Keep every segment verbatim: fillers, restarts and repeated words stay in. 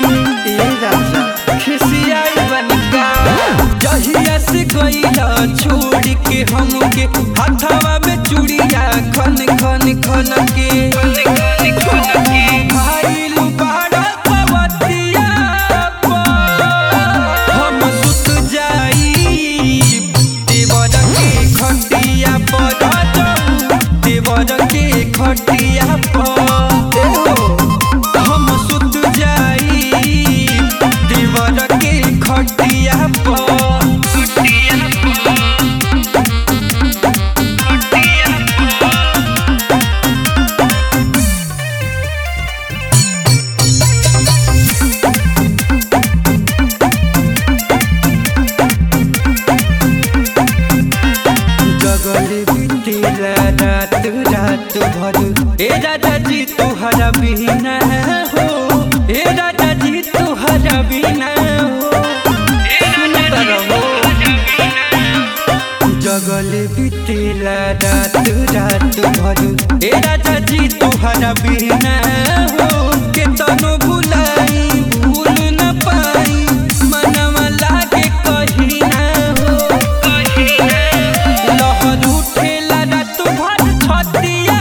ए राजा खिसियाई बनका जहिया से गईला छोड़ के हमके हाथवा में चूड़िया खन खन खन के भाईल बाड़ा पवतिया हम सुत जाई देवर के खटिया पर देवर के खटिया पर हम सुत जाई देवर के खटिया पर जगले बीतेला रात रात भर ए राजा जी तुहरा बिना हो ए राजा जी तुहरा बिना हो सुनता रहो जगले बीतेला रात रात भर ए राजा जी तुहरा बिना हो के तनो भुलाई भूल न पाई मनवा लागे कहीं ना हो लहर उठेला रात भर छतिया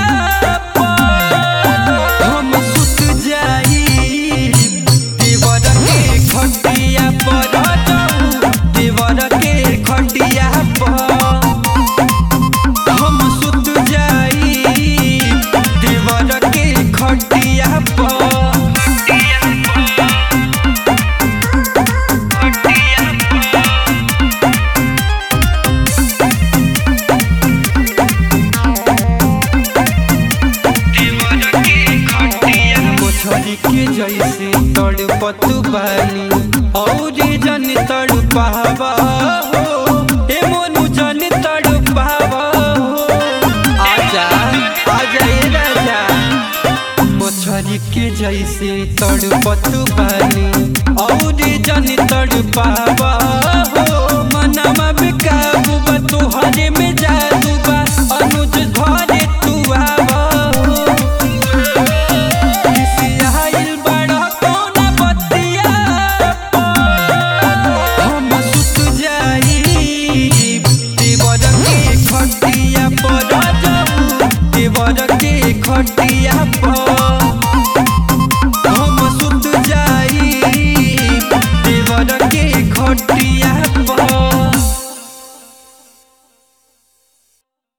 हम सुत जाई देवर के खटिया पर देवर के खटिया पर हम सुत जाई देवर के खटिया पर मोछरी के जैसे तड़पत बानी और जन तड़पावा हो ए मोनू जन तड़पावा हो आजा आजा ए राजा मोछरी के जैसे तड़पत बानी और जन तड़पावा हो मनवा बेकाबू बा तोहरे में जादू बा अनुज घरे तू आवा खटिया पर